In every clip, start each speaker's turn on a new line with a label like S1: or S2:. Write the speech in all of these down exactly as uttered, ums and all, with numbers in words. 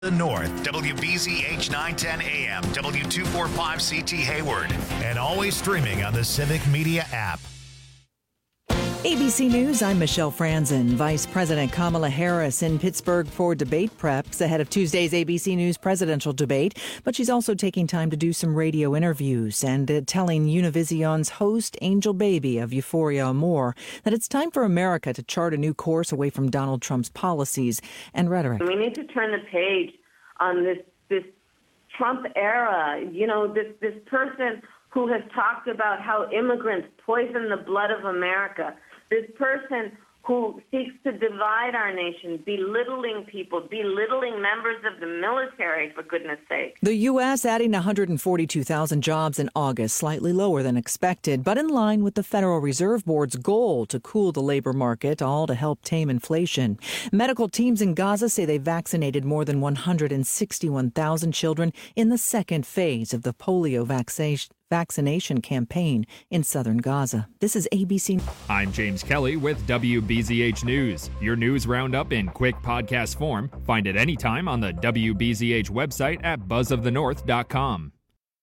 S1: The North, W B Z H nine ten A M, W two forty-five C T Hayward, and always streaming on the Civic Media app.
S2: A B C News, I'm Michelle Franzen. Vice President Kamala Harris in Pittsburgh for debate preps ahead of Tuesday's A B C News presidential debate. But she's also taking time to do some radio interviews and uh, telling Univision's host, Angel Baby of Euphoria Amore, that it's time for America to chart a new course away from Donald Trump's policies and rhetoric.
S3: We need to turn the page on this, this Trump era. You know, this, this person who has talked about how immigrants poison the blood of America. This person who seeks to divide our nation, belittling people, belittling members of the military, for goodness sake.
S2: The U S adding one hundred forty-two thousand jobs in August, slightly lower than expected, but in line with the Federal Reserve Board's goal to cool the labor market, all to help tame inflation. Medical teams in Gaza say they vaccinated more than one hundred sixty-one thousand children in the second phase of the polio vaccination. vaccination campaign in southern Gaza. This is A B C.
S4: I'm James Kelly with W B Z H News. Your news roundup in quick podcast form. Find it anytime on the W B Z H website at buzz of the north dot com.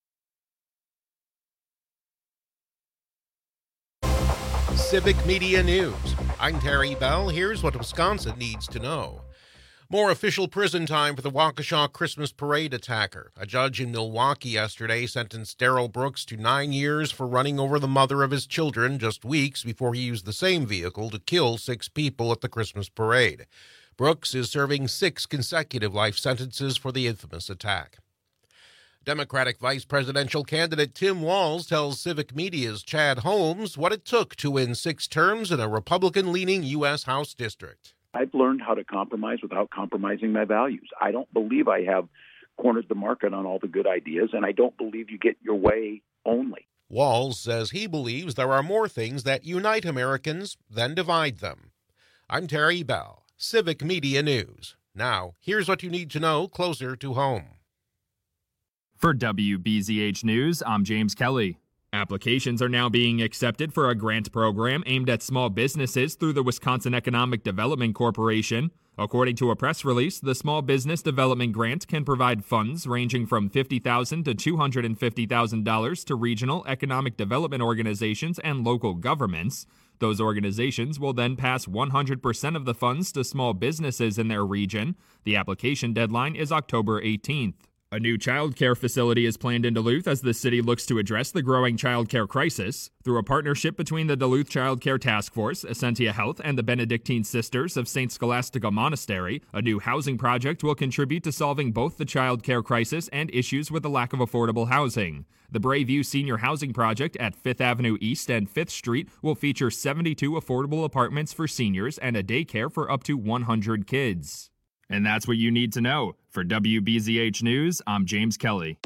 S5: Civic Media News. I'm Terry Bell. Here's what Wisconsin needs to know. More official prison time for the Waukesha Christmas Parade attacker. A judge in Milwaukee yesterday sentenced Daryl Brooks to nine years for running over the mother of his children just weeks before he used the same vehicle to kill six people at the Christmas parade. Brooks is serving six consecutive life sentences for the infamous attack. Democratic vice presidential candidate Tim Walz tells Civic Media's Chad Holmes what it took to win six terms in a Republican-leaning U S House district.
S6: I've learned how to compromise without compromising my values. I don't believe I have cornered the market on all the good ideas, and I don't believe you get your way only.
S5: Walz says he believes there are more things that unite Americans than divide them. I'm Terry Bell, Civic Media News. Now, here's what you need to know closer to home.
S4: For W B Z H News, I'm James Kelly. Applications are now being accepted for a grant program aimed at small businesses through the Wisconsin Economic Development Corporation. According to a press release, the Small Business Development Grant can provide funds ranging from fifty thousand dollars to two hundred fifty thousand dollars to regional economic development organizations and local governments. Those organizations will then pass one hundred percent of the funds to small businesses in their region. The application deadline is October eighteenth. A new child care facility is planned in Duluth as the city looks to address the growing child care crisis. Through a partnership between the Duluth Child Care Task Force, Essentia Health, and the Benedictine Sisters of Saint Scholastica Monastery, a new housing project will contribute to solving both the child care crisis and issues with the lack of affordable housing. The Brayview Senior Housing Project at Fifth Avenue East and Fifth Street will feature seventy-two affordable apartments for seniors and a daycare for up to one hundred kids. And that's what you need to know. For W B Z H News, I'm James Kelly.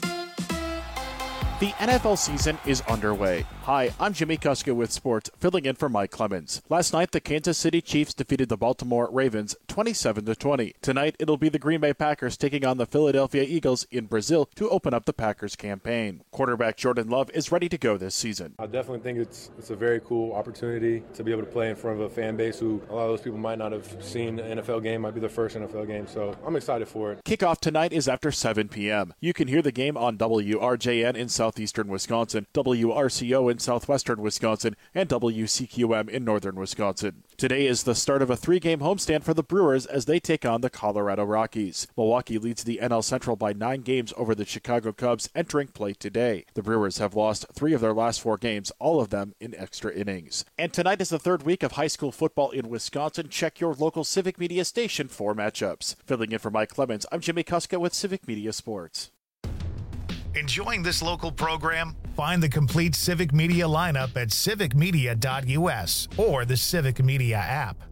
S7: The N F L season is underway. Hi, I'm Jimmy Kuska with sports, filling in for Mike Clemens. Last night, the Kansas City Chiefs defeated the Baltimore Ravens twenty-seven to twenty. Tonight, it'll be the Green Bay Packers taking on the Philadelphia Eagles in Brazil to open up the Packers campaign. Quarterback Jordan Love is ready to go this season.
S8: I definitely think it's it's a very cool opportunity to be able to play in front of a fan base who a lot of those people might not have seen an N F L game, might be their first N F L game, so I'm excited for it.
S7: Kickoff tonight is after seven p.m. You can hear the game on W R J N in southeastern Wisconsin, W R C O in southwestern Wisconsin, and W C Q M in northern Wisconsin. Today is the start of a three-game homestand for the Brewers as they take on the Colorado Rockies. Milwaukee leads the N L Central by nine games over the Chicago Cubs entering play today. The Brewers have lost three of their last four games, all of them in extra innings. And tonight is the third week of high school football in Wisconsin. Check your local Civic Media station for matchups. Filling in for Mike Clemens, I'm Jimmy Kuska with Civic Media Sports.
S1: Enjoying this local program? Find the complete Civic Media lineup at civic media dot u s or the Civic Media app.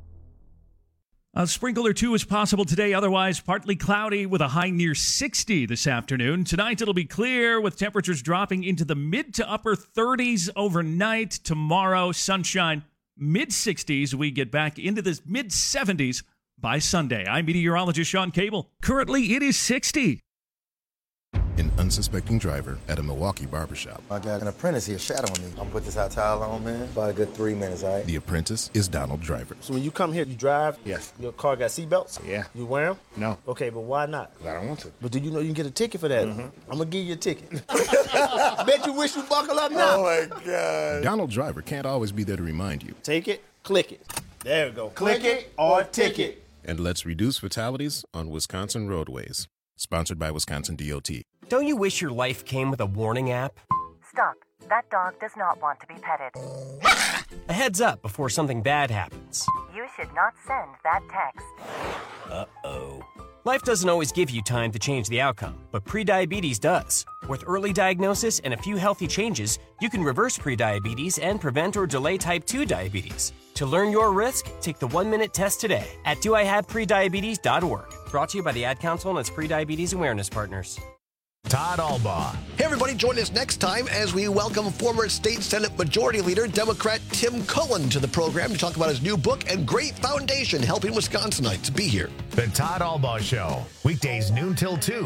S9: A sprinkle or two is possible today, otherwise partly cloudy with a high near sixty this afternoon. Tonight it'll be clear with temperatures dropping into the mid to upper thirties overnight. Tomorrow, sunshine, mid sixties. We get back into the mid seventies by Sunday. I'm meteorologist Sean Cable. Currently it is sixty.
S10: an unsuspecting driver at a Milwaukee barbershop.
S11: I got an apprentice here shadowing me. I'm gonna put this hot towel on, man. About a good three minutes, all right?
S10: The apprentice is Donald Driver.
S12: So when you come here, you drive?
S11: Yes.
S12: Your car got seatbelts?
S11: Yeah.
S12: You wear them?
S11: No.
S12: Okay, but why not?
S11: I don't want to.
S12: But do you know you can get a ticket for that?
S11: Mm-hmm.
S12: I'm gonna give you a ticket. Bet you wish you buckle up now.
S11: Oh my God.
S10: Donald Driver can't always be there to remind you.
S12: Take it, click it. There we go. Click, click it or ticket.
S10: And let's reduce fatalities on Wisconsin roadways. Sponsored by Wisconsin D O T.
S13: Don't you wish your life came with a warning app?
S14: Stop. That dog does not want to be petted.
S13: A heads up before something bad happens.
S14: You should not send that text.
S13: Uh-oh. Life doesn't always give you time to change the outcome, but prediabetes does. With early diagnosis and a few healthy changes, you can reverse prediabetes and prevent or delay type two diabetes. To learn your risk, take the one-minute test today at do I have prediabetes dot org. Brought to you by the Ad Council and its prediabetes awareness partners.
S1: Todd Albaugh.
S15: Hey, everybody, join us next time as we welcome former State Senate Majority Leader, Democrat Tim Cullen, to the program to talk about his new book and great foundation helping Wisconsinites. Be here.
S1: The Todd Albaugh Show, weekdays noon till two.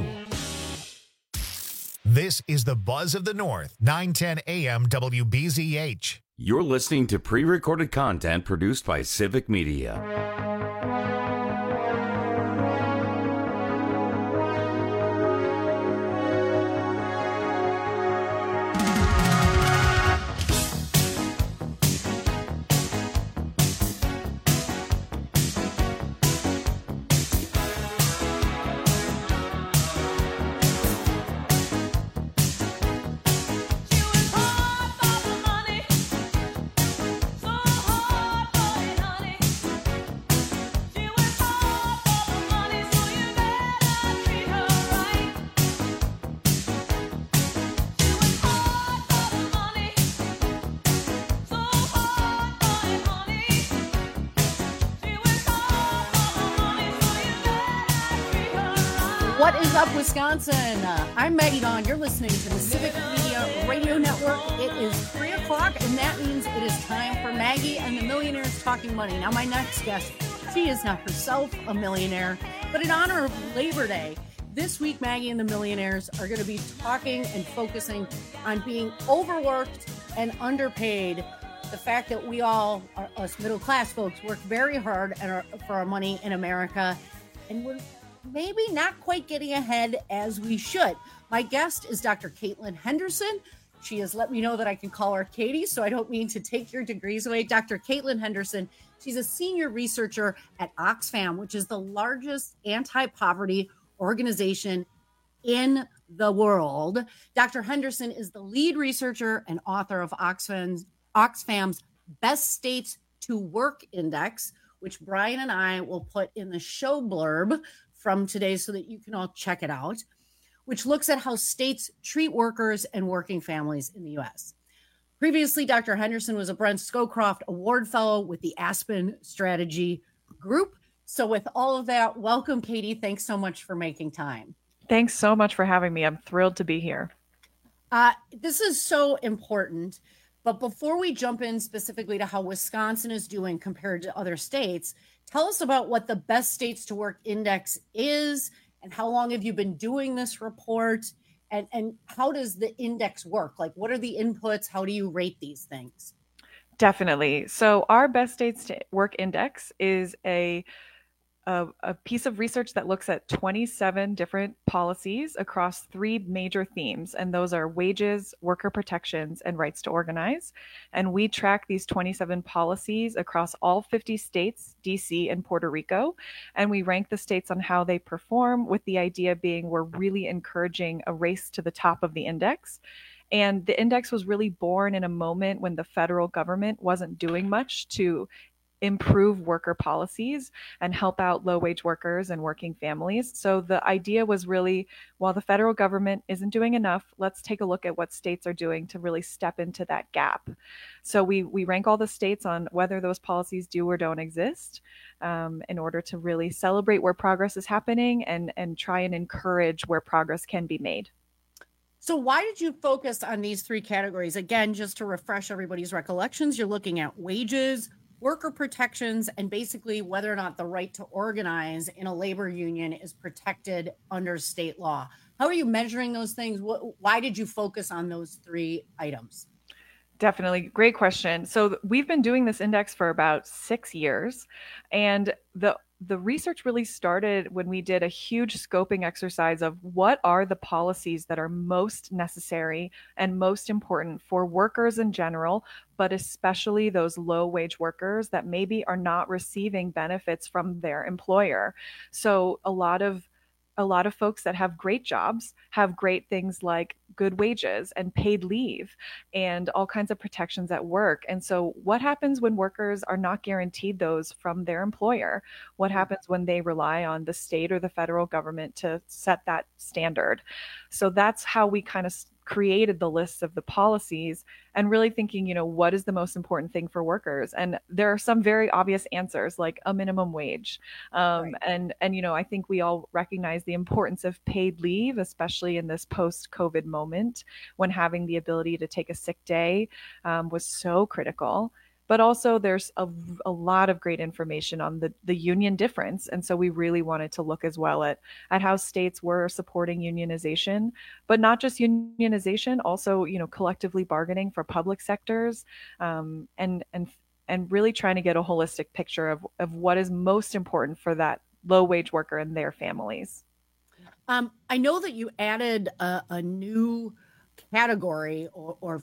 S1: This is the Buzz of the North, nine ten A M W B Z H.
S16: You're listening to pre-recorded content produced by Civic Media.
S17: What is up, Wisconsin? Uh, I'm Maggie Dawn. You're listening to the Civic Media Radio Network. It is three o'clock, and that means it is time for Maggie and the Millionaires Talking Money. Now, my next guest, she is not herself a millionaire, but in honor of Labor Day, this week, Maggie and the Millionaires are going to be talking and focusing on being overworked and underpaid. The fact that we all, are, us middle-class folks, work very hard and are, for our money in America, and we're maybe not quite getting ahead as we should. My guest is Doctor Caitlin Henderson. She has let me know that I can call her Katie, so I don't mean to take your degrees away. Doctor Caitlin Henderson, she's a senior researcher at Oxfam, which is the largest anti-poverty organization in the world. Doctor Henderson is the lead researcher and author of Oxfam's, Oxfam's Best States to Work Index, which Brian and I will put in the show blurb from today so that you can all check it out, which looks at how states treat workers and working families in the U S. Previously, Doctor Henderson was a Brent Scowcroft Award Fellow with the Aspen Strategy Group. So with all of that, welcome, Katie. Thanks so much for making time.
S18: Thanks so much for having me. I'm thrilled to be here.
S17: Uh, this is so important. But before we jump in specifically to how Wisconsin is doing compared to other states, tell us about what the Best States to Work Index is and how long have you been doing this report, and, and how does the index work? Like, what are the inputs? How do you rate these things?
S18: Definitely. So our Best States to Work Index is a A, a piece of research that looks at twenty-seven different policies across three major themes, and those are wages, worker protections, and rights to organize. And we track these twenty-seven policies across all fifty states, D C, and Puerto Rico, and we rank the states on how they perform, with the idea being we're really encouraging a race to the top of the index. And the index was really born in a moment when the federal government wasn't doing much to improve worker policies and help out low-wage workers and working families. So the idea was really, while the federal government isn't doing enough, let's take a look at what states are doing to really step into that gap. So we we rank all the states on whether those policies do or don't exist, um, in order to really celebrate where progress is happening and, and try and encourage where progress can be made.
S17: So why did you focus on these three categories? Again, just to refresh everybody's recollections, you're looking at wages, worker protections and basically whether or not the right to organize in a labor union is protected under state law. How are you measuring those things? What, why did you focus on those three items?
S18: Definitely. Great question. So we've been doing this index for about six years. And the the research really started when we did a huge scoping exercise of what are the policies that are most necessary and most important for workers in general, but especially those low wage workers that maybe are not receiving benefits from their employer. So a lot of a lot of folks that have great jobs have great things like good wages and paid leave and all kinds of protections at work. And so what happens when workers are not guaranteed those from their employer? What happens when they rely on the state or the federal government to set that standard? So that's how we kind of created the lists of the policies and really thinking, you know, what is the most important thing for workers? And there are some very obvious answers like a minimum wage. Um, right. And, and, you know, I think we all recognize the importance of paid leave, especially in this post-COVID moment when having the ability to take a sick day um, was so critical. But also there's a, a lot of great information on the, the union difference. And so we really wanted to look as well at, at how states were supporting unionization, but not just unionization, also, you know, collectively bargaining for public sectors um, and, and, and really trying to get a holistic picture of, of what is most important for that low wage worker and their families.
S17: Um, I know that you added a, a new category or, or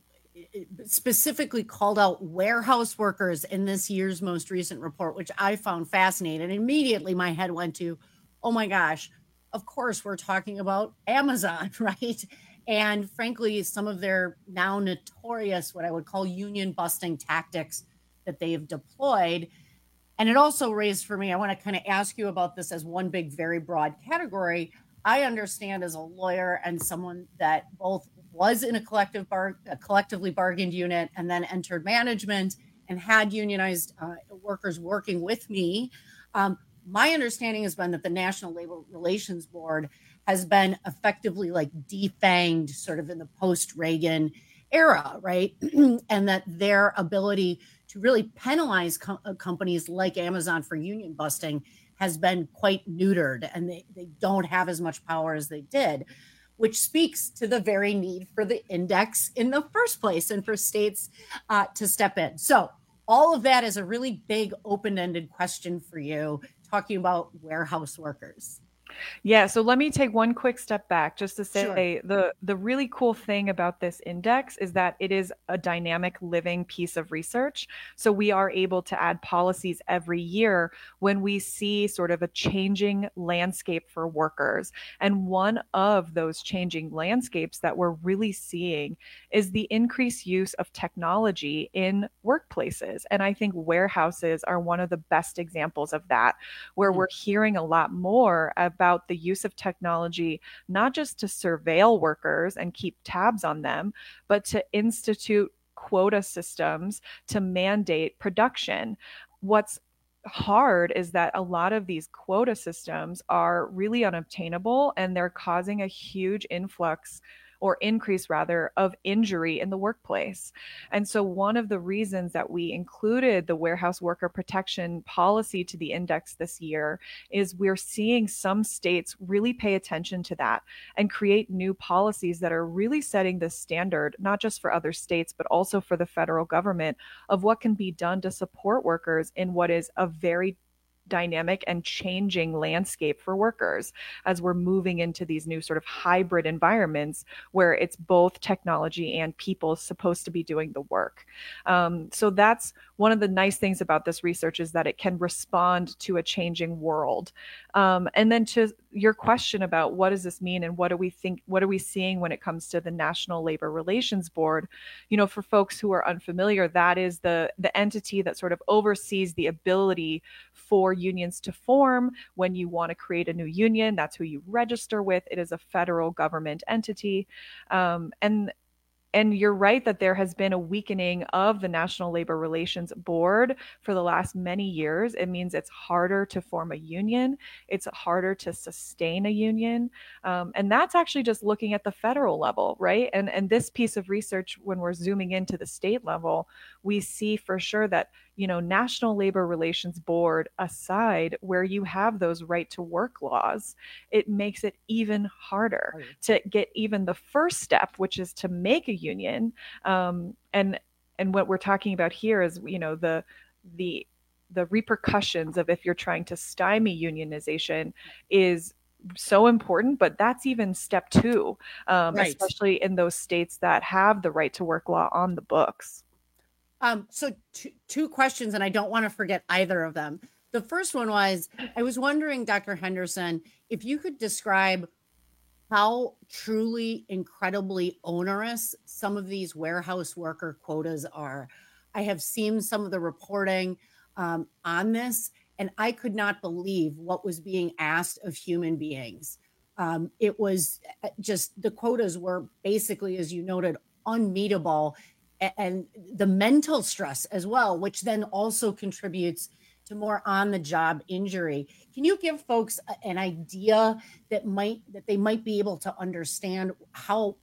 S17: specifically called out warehouse workers in this year's most recent report, which I found fascinating. And immediately my head went to, oh my gosh, of course we're talking about Amazon, right? And frankly, some of their now notorious, what I would call union busting tactics that they have deployed. And it also raised for me, I want to kind of ask you about this as one big, very broad category. I understand as a lawyer and someone that both was in a collective bar, a collectively bargained unit and then entered management and had unionized uh, workers working with me. Um, my understanding has been that the National Labor Relations Board has been effectively like defanged sort of in the post-Reagan era, right? And that their ability to really penalize com- companies like Amazon for union busting has been quite neutered, and they, they don't have as much power as they did, which speaks to the very need for the index in the first place and for states uh, to step in. So all of that is a really big open-ended question for you, talking about warehouse workers.
S18: Yeah, so let me take one quick step back just to say
S17: Sure.
S18: the the really cool thing about this index is that it is a dynamic living piece of research. So we are able to add policies every year when we see sort of a changing landscape for workers. And one of those changing landscapes that we're really seeing is the increased use of technology in workplaces. And I think warehouses are one of the best examples of that, where we're hearing a lot more about about the use of technology, not just to surveil workers and keep tabs on them, but to institute quota systems to mandate production. What's hard is that a lot of these quota systems are really unobtainable, and they're causing a huge influx or increase rather of injury in the workplace. And so one of the reasons that we included the warehouse worker protection policy to the index this year is we're seeing some states really pay attention to that and create new policies that are really setting the standard, not just for other states, but also for the federal government, of what can be done to support workers in what is a very dynamic and changing landscape for workers as we're moving into these new sort of hybrid environments where it's both technology and people supposed to be doing the work. Um, so that's one of the nice things about this research, is that it can respond to a changing world. Um, and then to your question about what does this mean and what do we think, what are we seeing when it comes to the National Labor Relations Board? You know, for folks who are unfamiliar, that is the, the entity that sort of oversees the ability for unions to form. When you want to create a new union, that's who you register with. It is a federal government entity. Um, and And you're right that there has been a weakening of the National Labor Relations Board for the last many years. It means it's harder to form a union. It's harder to sustain a union. Um, and that's actually just looking at the federal level, right? And, and this piece of research, when we're zooming into the state level, we see for sure that, you know, National Labor Relations Board aside, where you have those right to work laws, it makes it even harder oh. to get even the first step, which is to make a union. Um, and and what we're talking about here is, you know, the the the repercussions of if you're trying to stymie unionization is so important, but that's even step two, um, right. especially in those states that have the right to work law on the books.
S17: Um, so two, two questions, and I don't want to forget either of them. The first one was, I was wondering, Doctor Henderson, if you could describe how truly incredibly onerous some of these warehouse worker quotas are. I have seen some of the reporting um, on this, and I could not believe what was being asked of human beings. Um, it was just, the quotas were basically, as you noted, unmeetable, and the mental stress as well, which then also contributes to more on-the-job injury. Can you give folks an idea that might that they might be able to understand how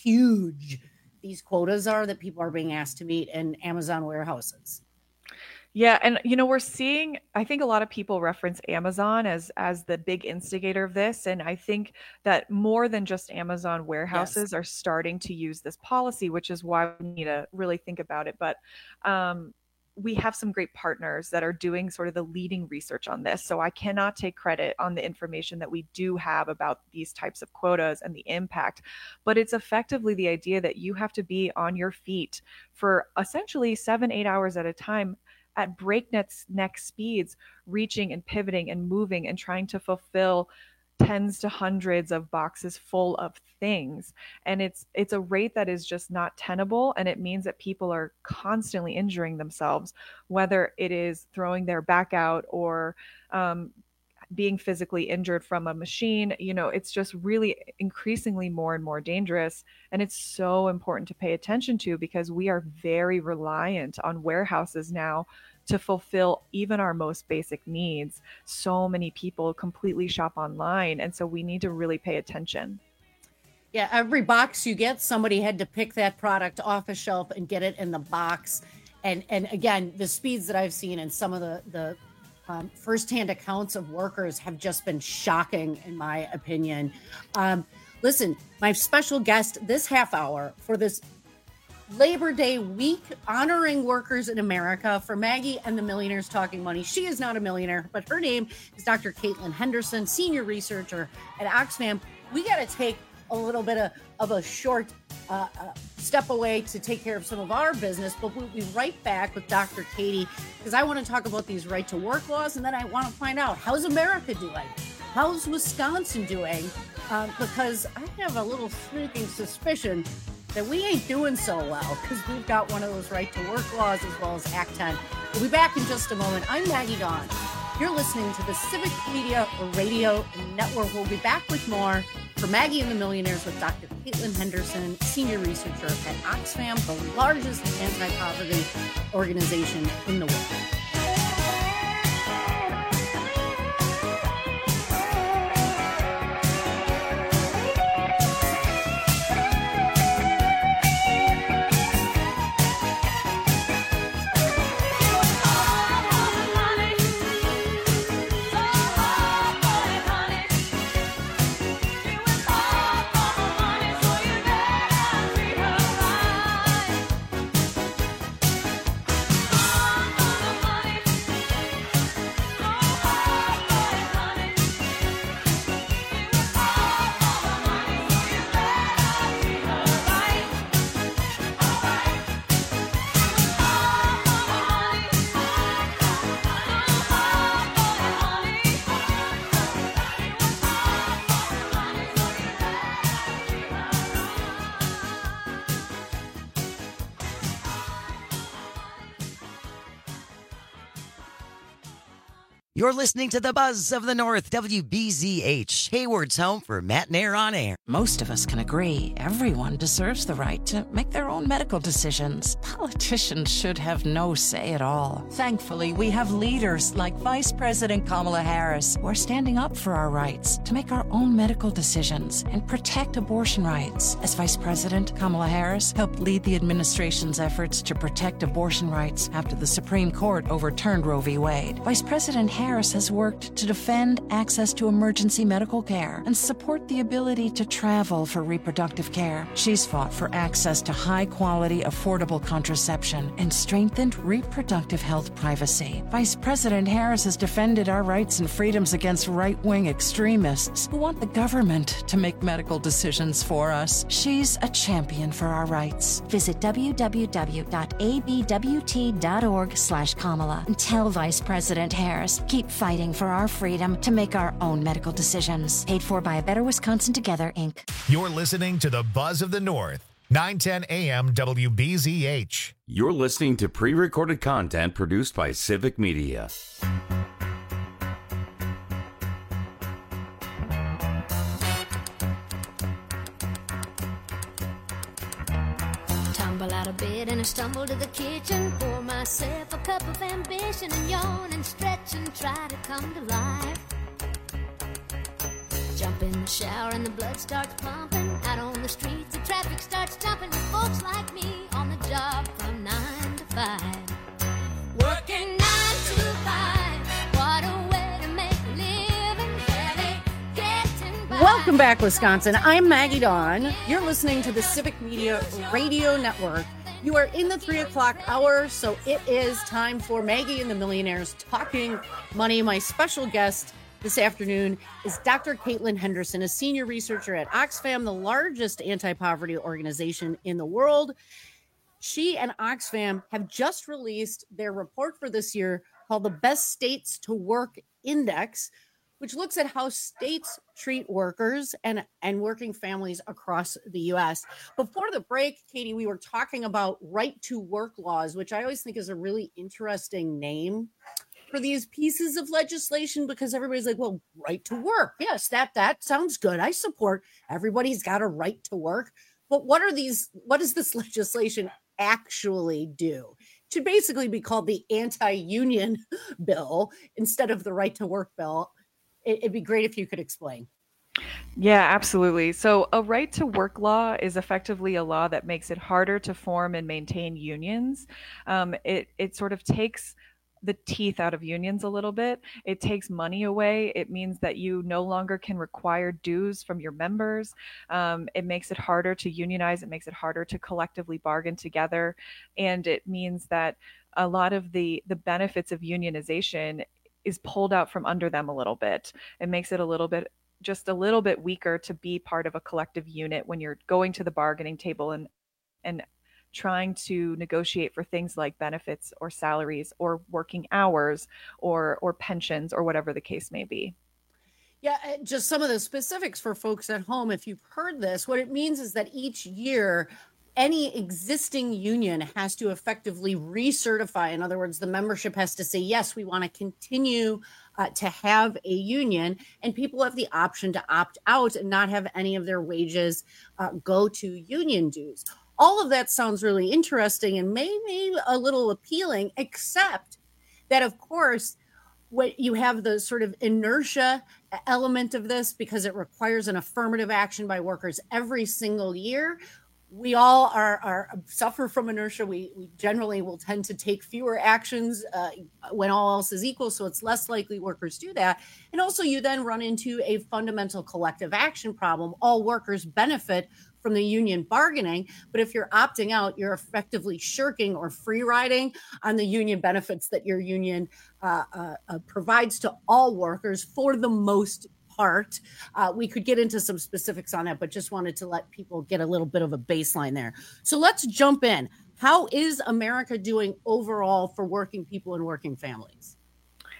S17: huge these quotas are that people are being asked to meet in Amazon warehouses?
S18: Yeah, and you know, we're seeing, I think a lot of people reference Amazon as as the big instigator of this, and I think that more than just Amazon warehouses yes. are starting to use this policy, which is why we need to really think about it. But um, we have some great partners that are doing sort of the leading research on this. So I cannot take credit on the information that we do have about these types of quotas and the impact, but it's effectively the idea that you have to be on your feet for essentially seven, eight hours at a time at breakneck neck speeds, reaching and pivoting and moving and trying to fulfill tens to hundreds of boxes full of things. And it's it's a rate that is just not tenable, and it means that people are constantly injuring themselves, whether it is throwing their back out or um, being physically injured from a machine. You know, it's just really increasingly more and more dangerous. And it's so important to pay attention to, because we are very reliant on warehouses now to fulfill even our most basic needs. So many people completely shop online, and so we need to really pay attention.
S17: Yeah, every box you get, somebody had to pick that product off a shelf and get it in the box. And and again, the speeds that I've seen and some of the, the um, firsthand accounts of workers have just been shocking, in my opinion. Um, listen, my special guest this half hour for this Labor Day week honoring workers in America for Maggie and the Millionaires Talking Money. She is not a millionaire, but her name is Doctor Caitlin Henderson, senior researcher at Oxfam. We got to take a little bit of, of a short uh, uh, step away to take care of some of our business, but we'll be right back with Doctor Katie, because I want to talk about these right to work laws, and then I want to find out, how's America doing? How's Wisconsin doing? Um, because I have a little sneaking suspicion that we ain't doing so well, because we've got one of those right to work laws as well as Act ten. We'll be back in just a moment. I'm Maggie Dawn. You're listening to the Civic Media Radio Network. We'll be back with more for Maggie and the Millionaires with Doctor Caitlin Henderson, senior researcher at Oxfam, the largest anti-poverty organization in the world.
S19: You're listening to the Buzz of the North, W B Z H, Hayward's home for Matt and Air on Air.
S2: Most of us can agree everyone deserves the right to make their own medical decisions. Politicians should have no say at all. Thankfully, we have leaders like Vice President Kamala Harris who are standing up for our rights to make our own medical decisions and protect abortion rights. As Vice President, Kamala Harris helped lead the administration's efforts to protect abortion rights after the Supreme Court overturned Roe v. Wade. Vice President Harris Harris has worked to defend access to emergency medical care and support the ability to travel for reproductive care. She's fought for access to high-quality, affordable contraception and strengthened reproductive health privacy. Vice President Harris has defended our rights and freedoms against right-wing extremists who want the government to make medical decisions for us. She's a champion for our rights.
S20: Visit w w w dot a b w t dot org slash Kamala and tell Vice President Harris, keep fighting for our freedom to make our own medical decisions. Paid for by A Better Wisconsin Together, Incorporated.
S1: You're listening to the Buzz of the North, nine ten A M W B Z H.
S16: You're listening to pre-recorded content produced by Civic Media.
S21: Tumble out of bed and I stumble to the kitchen, pour myself a cup of ambition and yawn and stretch and try to come to life. Jump in the shower and the blood starts pumping. Out on the streets the traffic starts jumping with folks like me on the job from nine to five. Working nine to five, what a way to make a living, barely getting by.
S17: Welcome back, Wisconsin. I'm Maggie Dawn. You're listening to the Civic Media Radio Network. You are in the three o'clock hour, so it is time for Maggie and the Millionaires Talking Money. My special guest this afternoon is Doctor Caitlin Henderson, a senior researcher at Oxfam, the largest anti-poverty organization in the world. She and Oxfam have just released their report for this year called the Best States to Work Index, which looks at how states treat workers and, and working families across the U S. Before the break, Katie, we were talking about right to work laws, which I always think is a really interesting name for these pieces of legislation, because everybody's like, well, right to work. Yes, that that sounds good. I support everybody's got a right to work. But what are these, what does this legislation actually do? It should basically be called the anti-union bill instead of the right to work bill. It, it'd be great if you could explain.
S18: Yeah, absolutely. So a right to work law is effectively a law that makes it harder to form and maintain unions. Um, it it sort of takes the teeth out of unions a little bit. It takes money away. It means that you no longer can require dues from your members. Um, it makes it harder to unionize. It makes it harder to collectively bargain together. And it means that a lot of the, the benefits of unionization is pulled out from under them a little bit. It makes it a little bit, just a little bit weaker to be part of a collective unit when you're going to the bargaining table and, and trying to negotiate for things like benefits or salaries or working hours or or pensions or whatever the case may be.
S17: Yeah, just some of the specifics for folks at home. If you've heard this, what it means is that each year, any existing union has to effectively recertify. In other words, the membership has to say, yes, we want to continue uh, to have a union, and people have the option to opt out and not have any of their wages uh, go to union dues. All of that sounds really interesting and maybe a little appealing, except that, of course, what you have the sort of inertia element of this because it requires an affirmative action by workers every single year. We all are, are suffer from inertia. We, we generally will tend to take fewer actions uh, when all else is equal, so it's less likely workers do that. And also you then run into a fundamental collective action problem. All workers benefit from the union bargaining, but if you're opting out, you're effectively shirking or free riding on the union benefits that your union uh, uh, uh, provides to all workers for the most part. Uh, we could get into some specifics on that, but just wanted to let people get a little bit of a baseline there. So let's jump in. How is America doing overall for working people and working families?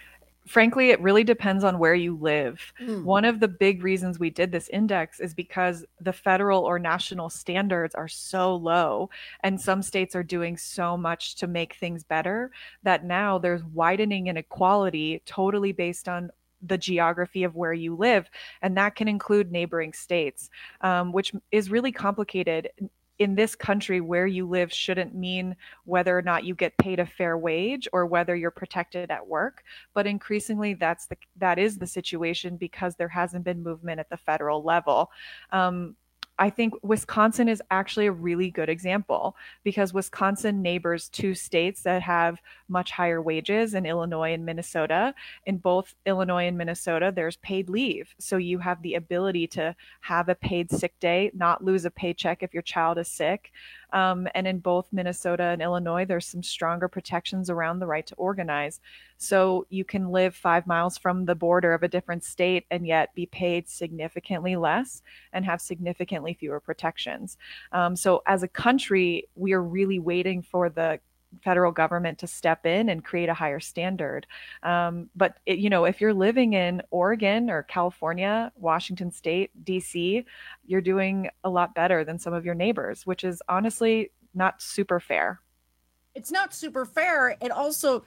S18: frankly, it really depends on where you live.
S17: Mm.
S18: One of the big reasons we did this index is because the federal or national standards are so low, and some states are doing so much to make things better that now there's widening inequality totally based on the geography of where you live. And that can include neighboring states, um, which is really complicated. In this country, where you live shouldn't mean whether or not you get paid a fair wage or whether you're protected at work. But increasingly, that's the that is the situation because there hasn't been movement at the federal level. Um, I think Wisconsin is actually a really good example because Wisconsin neighbors two states that have much higher wages in Illinois and Minnesota. In both Illinois and Minnesota, there's paid leave. So you have the ability to have a paid sick day, not lose a paycheck if your child is sick. Um, and in both Minnesota and Illinois, there's some stronger protections around the right to organize. So you can live five miles from the border of a different state and yet be paid significantly less and have significantly fewer protections. Um, so as a country, we are really waiting for the federal government to step in and create a higher standard. Um, but, it, you know, if you're living in Oregon or California, Washington State, D C, you're doing a lot better than some of your neighbors, which is honestly not super fair.
S17: It's not super fair. It also,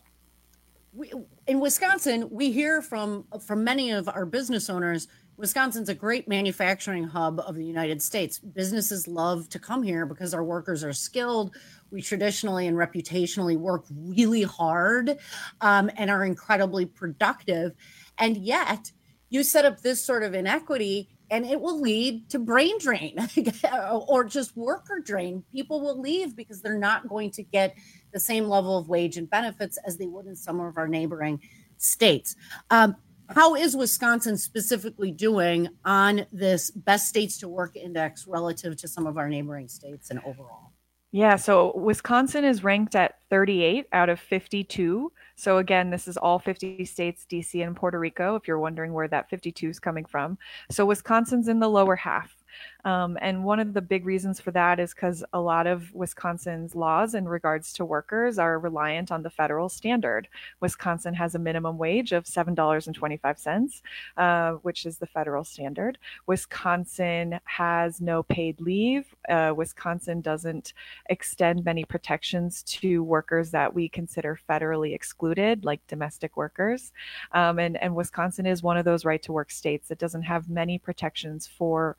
S17: we, in Wisconsin, we hear from from many of our business owners, Wisconsin's a great manufacturing hub of the United States. Businesses love to come here because our workers are skilled. We traditionally and reputationally work really hard um, and are incredibly productive. And yet you set up this sort of inequity and it will lead to brain drain or just worker drain. People will leave because they're not going to get the same level of wage and benefits as they would in some of our neighboring states. Um, How is Wisconsin specifically doing on this best states to work index relative to some of our neighboring states and overall?
S18: Yeah, so Wisconsin is ranked at thirty-eight out of fifty-two. So again, this is all fifty states, D C and Puerto Rico, if you're wondering where that fifty-two is coming from. So Wisconsin's in the lower half. Um, and one of the big reasons for that is because a lot of Wisconsin's laws in regards to workers are reliant on the federal standard. Wisconsin has a minimum wage of seven dollars and twenty-five cents, uh, which is the federal standard. Wisconsin has no paid leave. Uh, Wisconsin doesn't extend many protections to workers that we consider federally excluded, like domestic workers. Um, and, and Wisconsin is one of those right to work states that doesn't have many protections for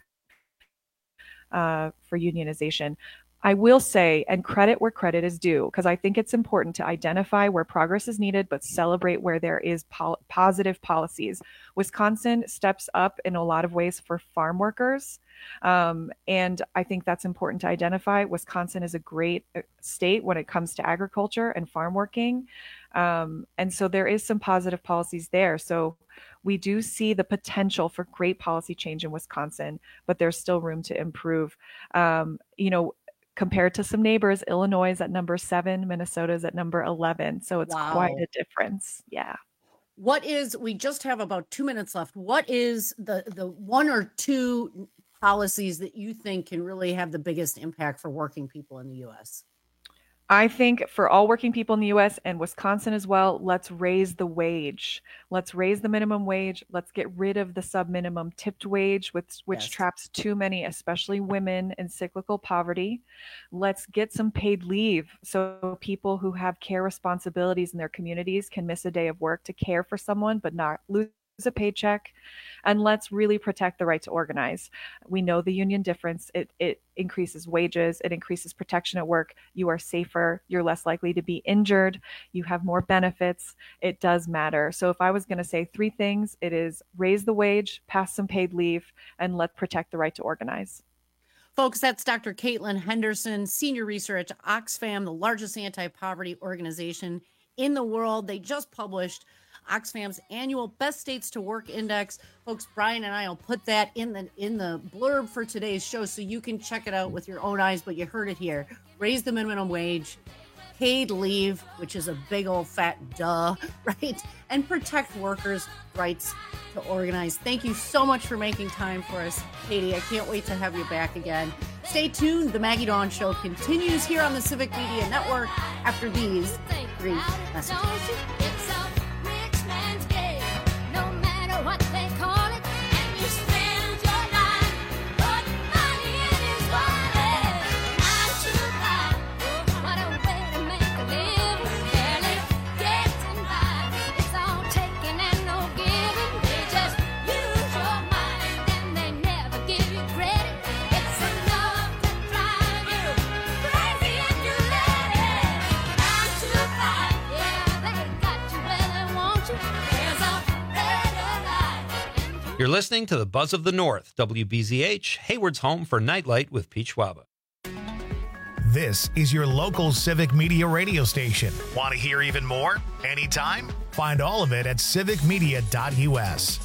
S18: Uh, for unionization. I will say, and credit where credit is due, because I think it's important to identify where progress is needed, but celebrate where there is pol- positive policies. Wisconsin steps up in a lot of ways for farm workers. Um, and I think that's important to identify. Wisconsin is a great state when it comes to agriculture and farm working. Um, and so there is some positive policies there. So we do see the potential for great policy change in Wisconsin, but there's still room to improve. Um, you know, compared to some neighbors, Illinois is at number seven, Minnesota is at number eleven. So it's
S17: Wow.
S18: quite a difference. Yeah.
S17: What is, we just have about two minutes left. What is the, the one or two policies that you think can really have the biggest impact for working people in the U S?
S18: I think for all working people in the U S and Wisconsin as well, let's raise the wage. Let's raise the minimum wage. Let's get rid of the sub-minimum tipped wage, which, which
S17: Yes.
S18: traps too many, especially women, in cyclical poverty. Let's get some paid leave so people who have care responsibilities in their communities can miss a day of work to care for someone but not lose a paycheck. And let's really protect the right to organize. We know the union difference. It it increases wages. It increases protection at work. You are safer. You're less likely to be injured. You have more benefits. It does matter. So if I was going to say three things, it is raise the wage, pass some paid leave, and let's protect the right to organize.
S17: Folks, that's Doctor Caitlin Henderson, senior researcher at Oxfam, the largest anti-poverty organization in the world. They just published Oxfam's annual Best States to Work Index. Folks, Brian and I will put that in the in the blurb for today's show so you can check it out with your own eyes, but you heard it here. Raise the minimum wage, paid leave, which is a big old fat duh, right? And protect workers' rights to organize. Thank you so much for making time for us, Katie. I can't wait to have you back again. Stay tuned. The Maggie Dawn Show continues here on the Civic Media Network after these three messages.
S21: It's a rich man
S3: listening to the Buzz of the North, W B Z H, Hayward's home for Nightlight with Pete Schwaba.
S1: This is your local Civic Media radio station. Want to hear even more? Anytime? Find all of it at civic media dot u s.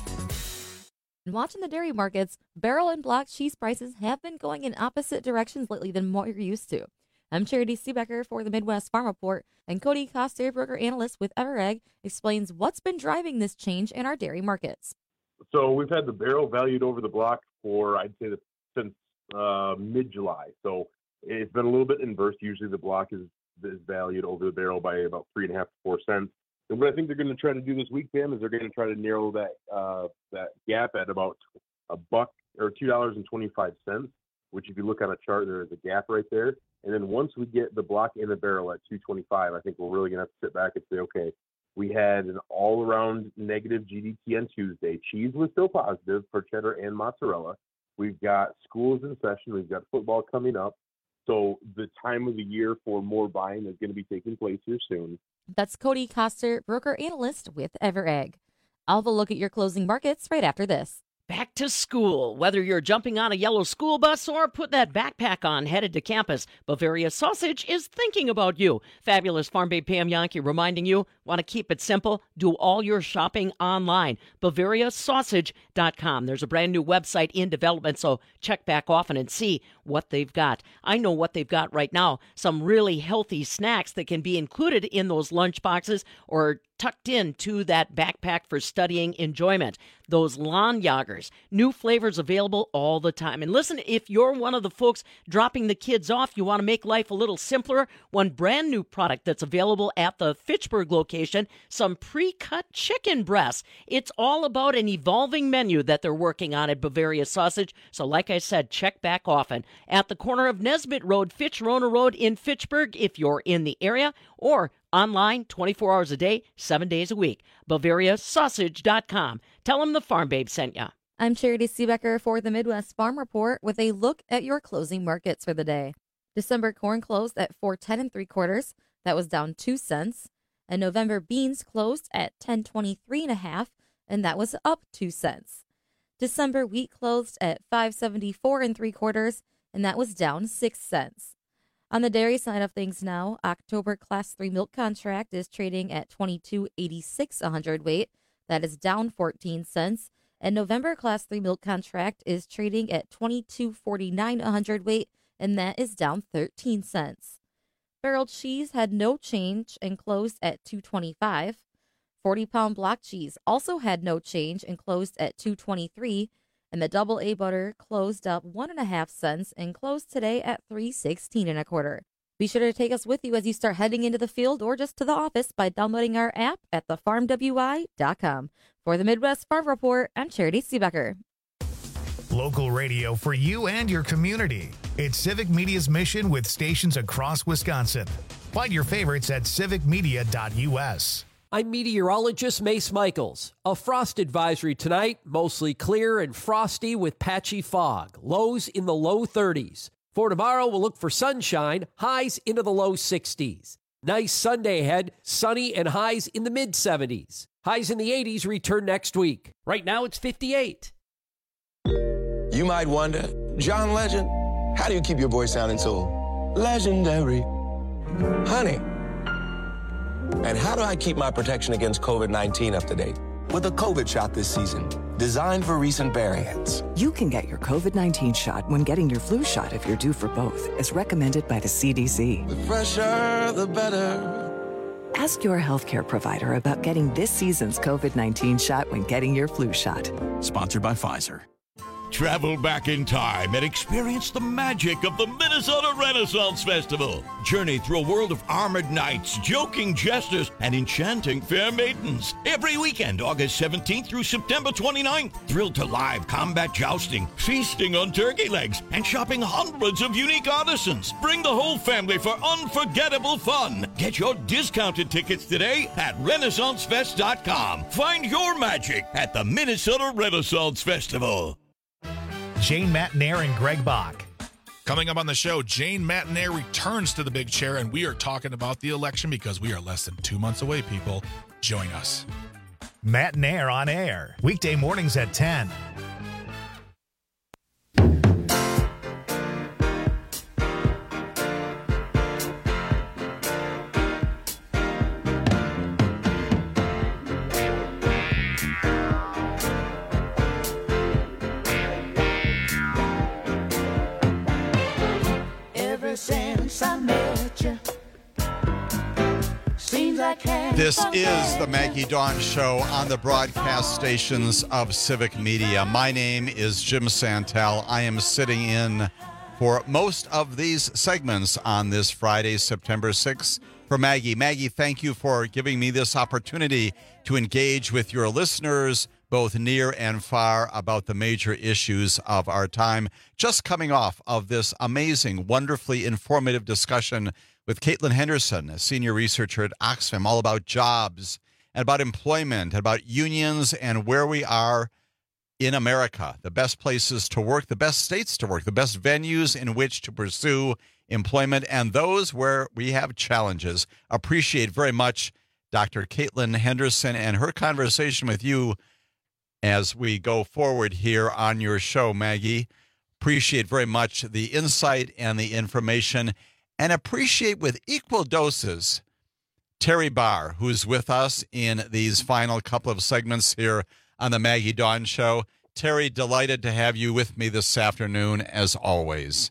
S22: Watching the dairy markets, barrel and block cheese prices have been going in opposite directions lately than what you're used to. I'm Charity Seebecker for the Midwest Farm Report, and Cody Coster, broker analyst with Everegg, explains what's been driving this change in our dairy markets.
S23: So we've had the barrel valued over the block for, I'd say, since uh, mid-July. So it's been a little bit inverse. Usually the block is, is valued over the barrel by about three and a half to four cents. And what I think they're going to try to do this week, Pam, is they're going to try to narrow that uh, that gap at about a buck or two dollars and twenty-five cents. Which, if you look on a chart, there is a gap right there. And then once we get the block in the barrel at two twenty-five, I think we're really going to have to sit back and say, okay, we had an all-around negative G D P on Tuesday. Cheese was still positive for cheddar and mozzarella. We've got schools in session. We've got football coming up. So the time of the year for more buying is going to be taking place here soon.
S22: That's Cody Coster, broker analyst with Everegg. I'll have a look at your closing markets right after this.
S24: Back to school. Whether you're jumping on a yellow school bus or put that backpack on headed to campus, Bavaria Sausage is thinking about you. Fabulous Farm Babe Pam Yankee reminding you, want to keep it simple? Do all your shopping online. Bavaria Sausage dot com. There's a brand new website in development, so check back often and see what they've got. I know what they've got right now. Some really healthy snacks that can be included in those lunch boxes or tucked into that backpack for studying enjoyment. Those lawn joggers, new flavors available all the time. And listen, if you're one of the folks dropping the kids off, you want to make life a little simpler, one brand new product that's available at the Fitchburg location, some pre-cut chicken breasts. It's all about an evolving menu that they're working on at Bavaria Sausage. So like I said, check back often. At the corner of Nesbitt Road, Fitch-Rona Road in Fitchburg, if you're in the area, or online twenty-four hours a day, seven days a week. Bavaria Sausage dot com. Tell them the Farm Babe sent you.
S22: I'm Charity Seebecker for the Midwest Farm Report with a look at your closing markets for the day. December corn closed at four ten and three quarters. That was down two cents. And November beans closed at ten twenty-three and a half, and that was up two cents. December wheat closed at five seventy-four and three quarters, and that was down six cents. On the dairy side of things now, October Class three milk contract is trading at twenty-two eighty-six a hundredweight. That is down fourteen cents. And November Class three milk contract is trading at twenty-two forty-nine a hundredweight, and that is down thirteen cents. Barrel cheese had no change and closed at two twenty-five. forty-pound block cheese also had no change and closed at two twenty-three. And the double A butter closed up one and a half cents and closed today at three sixteen and a quarter. Be sure to take us with you as you start heading into the field or just to the office by downloading our app at the farm w i dot com. For the Midwest Farm Report, I'm Charity Seebecker.
S1: Local radio for you and your community. It's Civic Media's mission with stations across Wisconsin. Find your favorites at civic media dot u s.
S25: I'm meteorologist Mace Michaels. A frost advisory tonight, mostly clear and frosty with patchy fog. Lows in the low thirties. For tomorrow, we'll look for sunshine, highs into the low sixties. Nice Sunday ahead, sunny and highs in the mid seventies. Highs in the eighties return next week. Right now, it's fifty-eight.
S26: You might wonder, John Legend, how do you keep your voice sounding so legendary? Honey. And how do I keep my protection against covid nineteen up to date? With a COVID shot this season, designed for recent variants.
S27: You can get your covid nineteen shot when getting your flu shot if you're due for both, as recommended by the C D C.
S26: The fresher, the better.
S27: Ask your healthcare provider about getting this season's covid nineteen shot when getting your flu shot.
S28: Sponsored by Pfizer.
S29: Travel back in time and experience the magic of the Minnesota Renaissance Festival. Journey through a world of armored knights, joking jesters, and enchanting fair maidens. Every weekend, August seventeenth through September twenty-ninth. Thrilled to live combat jousting, feasting on turkey legs, and shopping hundreds of unique artisans. Bring the whole family for unforgettable fun. Get your discounted tickets today at renaissance fest dot com. Find your magic at the Minnesota Renaissance Festival.
S1: Jane Matnair and Greg Bach.
S30: Coming up on the show, Jane Matnair returns to the big chair, and we are talking about the election because we are less than two months away, people. Join us.
S1: Matt and Air on air. Weekday mornings at ten.
S4: Ever since I met you, seems like
S5: This is the Maggie Dawn Show on the broadcast stations of Civic Media. My name is Jim Santel. I am sitting in for most of these segments on this Friday, September sixth, for Maggie. Maggie, thank you for giving me this opportunity to engage with your listeners, both near and far, about the major issues of our time. Just coming off of this amazing, wonderfully informative discussion with Caitlin Henderson, a senior researcher at Oxfam, all about jobs and about employment, about unions and where we are in America, the best places to work, the best states to work, the best venues in which to pursue employment, and those where we have challenges. Appreciate very much Doctor Caitlin Henderson and her conversation with you as we go forward here on your show, Maggie. Appreciate very much the insight and the information. And appreciate with equal doses Terry Barr, who's with us in these final couple of segments here on the Maggie Dawn Show. Terry, delighted to have you with me this afternoon, as always.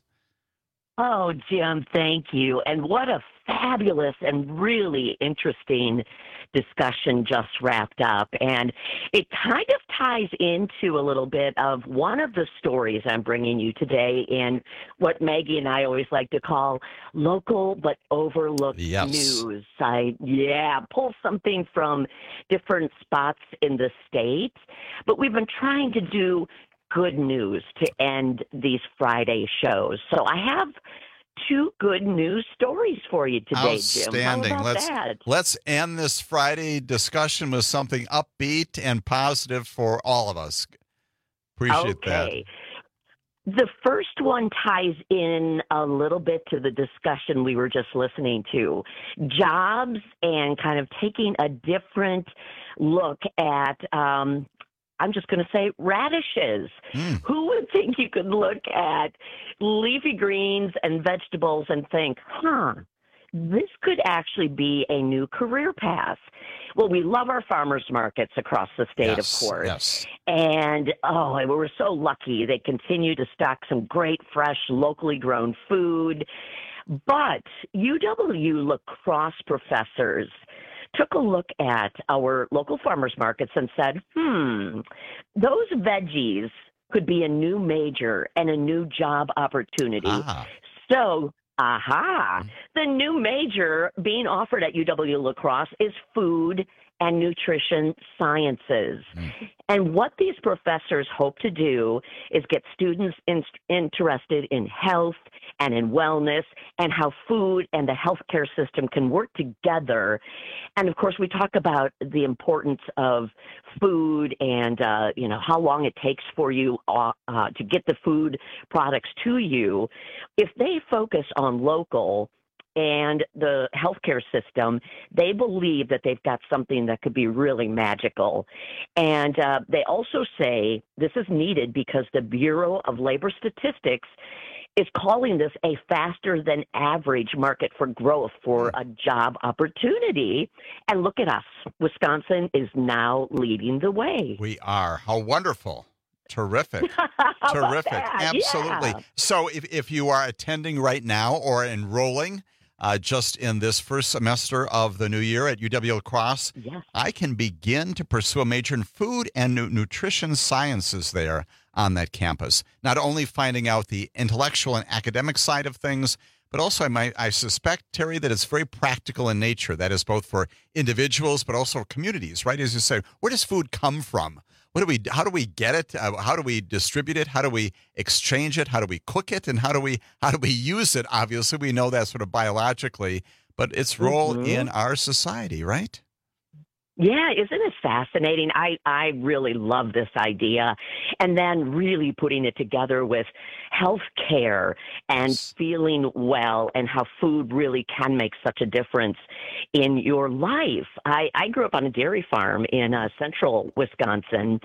S6: Oh, Jim, thank you. And what a fabulous and really interesting discussion just wrapped up. And it kind of ties into a little bit of one of the stories I'm bringing you today in what Maggie and I always like to call local but overlooked
S5: yes.
S6: news. I, yeah, pull something from different spots in the state. But we've been trying to do good news to end these Friday shows. So I have two good news stories for you today,
S5: Outstanding.
S6: Jim. How about
S5: let's
S6: that?
S5: let's end this Friday discussion with something upbeat and positive for all of us. Appreciate
S6: okay. that. The first one ties in a little bit to the discussion we were just listening to. Jobs and kind of taking a different look at um I'm just going to say radishes. Mm. Who would think you could look at leafy greens and vegetables and think, huh, this could actually be a new career path? Well, we love our farmers markets across the state, yes, of course. Yes. And, oh, and we're so lucky. They continue to stock some great, fresh, locally grown food. But U W La Crosse professors took a look at our local farmers markets and said, hmm, those veggies could be a new major and a new job opportunity. Ah. So, aha, the new major being offered at U W La Crosse is food and nutrition sciences. Mm. And what these professors hope to do is get students in, interested in health and in wellness and how food and the healthcare system can work together. And of course, we talk about the importance of food and, uh, you know, how long it takes for you uh, uh, to get the food products to you. If they focus on local and the healthcare system, they believe that they've got something that could be really magical. And uh, they also say this is needed because the Bureau of Labor Statistics is calling this a faster than average market for growth for a job opportunity. And look at us. Wisconsin is now leading the way.
S5: We are. How wonderful. Terrific. Terrific. Absolutely.
S6: Yeah.
S5: So if, if you are attending right now or enrolling uh, just in this first semester of the new year at U W La Crosse,
S6: yes.
S5: I can begin to pursue a major in food and nu- nutrition sciences there on that campus. Not only finding out the intellectual and academic side of things, but also I might, I suspect, Terry, that it's very practical in nature. That is both for individuals, but also communities, right? As you say, where does food come from? What do we? How do we get it? Uh, how do we distribute it? How do we exchange it? How do we cook it? And how do we how do we use it? Obviously, we know that sort of biologically, but its role mm-hmm. in our society, right?
S6: Yeah, isn't it fascinating? I, I really love this idea. And then really putting it together with health care and feeling well and how food really can make such a difference in your life. I, I grew up on a dairy farm in uh, central Wisconsin,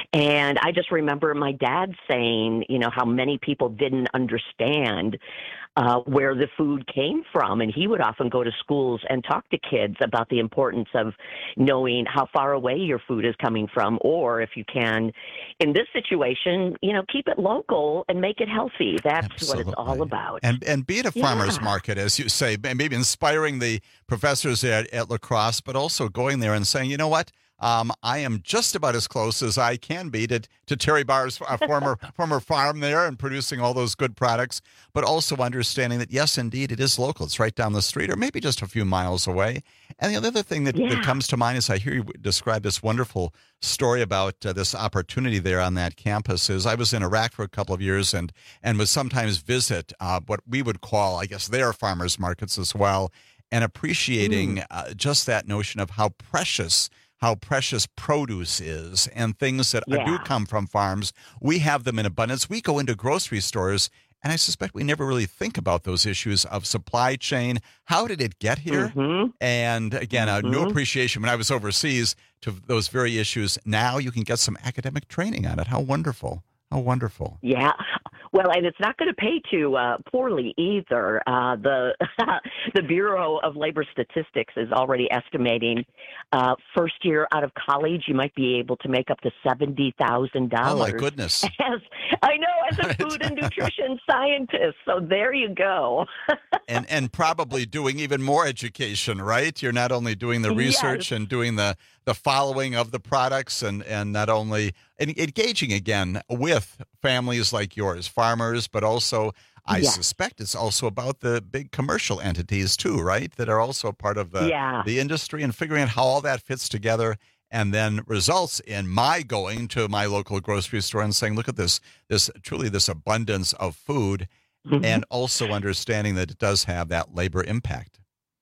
S6: and I just remember my dad saying, you know, how many people didn't understand Uh, where the food came from. And he would often go to schools and talk to kids about the importance of knowing how far away your food is coming from, or if you can, in this situation, you know, keep it local and make it healthy. That's
S5: Absolutely.
S6: what it's all about.
S5: And and be at a farmer's
S6: Yeah.
S5: market, as you say, maybe inspiring the professors at, at La Crosse, but also going there and saying, you know what? Um, I am just about as close as I can be to, to Terry Barr's uh, former former farm there and producing all those good products, but also understanding that, yes, indeed, it is local. It's right down the street or maybe just a few miles away. And the other thing that,
S6: Yeah.
S5: that comes to mind as I hear you describe this wonderful story about uh, this opportunity there on that campus is I was in Iraq for a couple of years and, and would sometimes visit uh, what we would call, I guess, their farmers markets as well, and appreciating uh, just that notion of how precious how precious produce is and things that
S6: Yeah.
S5: do come from farms. We have them in abundance. We go into grocery stores, and I suspect we never really think about those issues of supply chain. How did it get here?
S6: Mhm.
S5: And again, a new
S6: Mhm.
S5: appreciation when I was overseas to those very issues. Now you can get some academic training on it. How wonderful. How wonderful.
S6: Yeah. Well, and it's not going to pay too uh, poorly either. Uh, the the Bureau of Labor Statistics is already estimating uh, first year out of college, you might be able to make up to seventy thousand dollars.
S5: Oh, my goodness.
S6: As, I know, as a food and nutrition scientist. So there you go.
S5: and and probably doing even more education, right? You're not only doing the research
S6: Yes.
S5: and doing the, the following of the products and, and not only and engaging again with families like yours, farmers, but also I
S6: Yes.
S5: suspect it's also about the big commercial entities too, right? That are also part of the,
S6: Yeah.
S5: the industry and figuring out how all that fits together and then results in my going to my local grocery store and saying, look at this, this truly this abundance of food.
S6: Mhm.
S5: And also understanding that it does have that labor impact.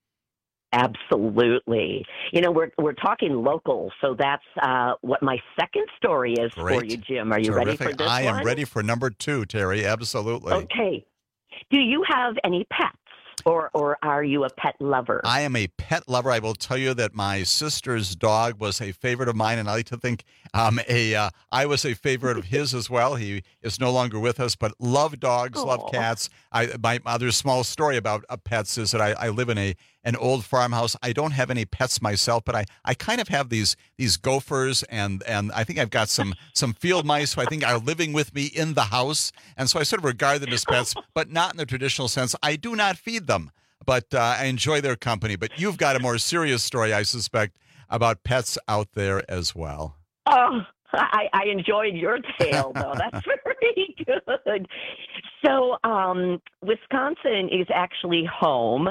S6: Absolutely. You know, we're we're talking local, so that's uh, what my second story is for
S5: Great.
S6: you, Jim. Are you
S5: Terrific.
S6: ready for this
S5: I
S6: one?
S5: am ready for number two, Terry. Absolutely.
S6: Okay. Do you have any pets, or or are you a pet lover?
S5: I am a pet lover. I will tell you that my sister's dog was a favorite of mine, and I like to think um, a uh, I was a favorite of his as well. He is no longer with us, but love dogs, love
S6: Aw.
S5: cats. I my other small story about uh, pets is that I, I live in a an old farmhouse. I don't have any pets myself, but I, I kind of have these these gophers, and and I think I've got some some field mice who I think are living with me in the house, and so I sort of regard them as pets, but not in the traditional sense. I do not feed them, but uh, I enjoy their company. But you've got a more serious story, I suspect, about pets out there as well.
S6: Oh, I, I enjoyed your tale, though. That's very good. So, um, Wisconsin is actually home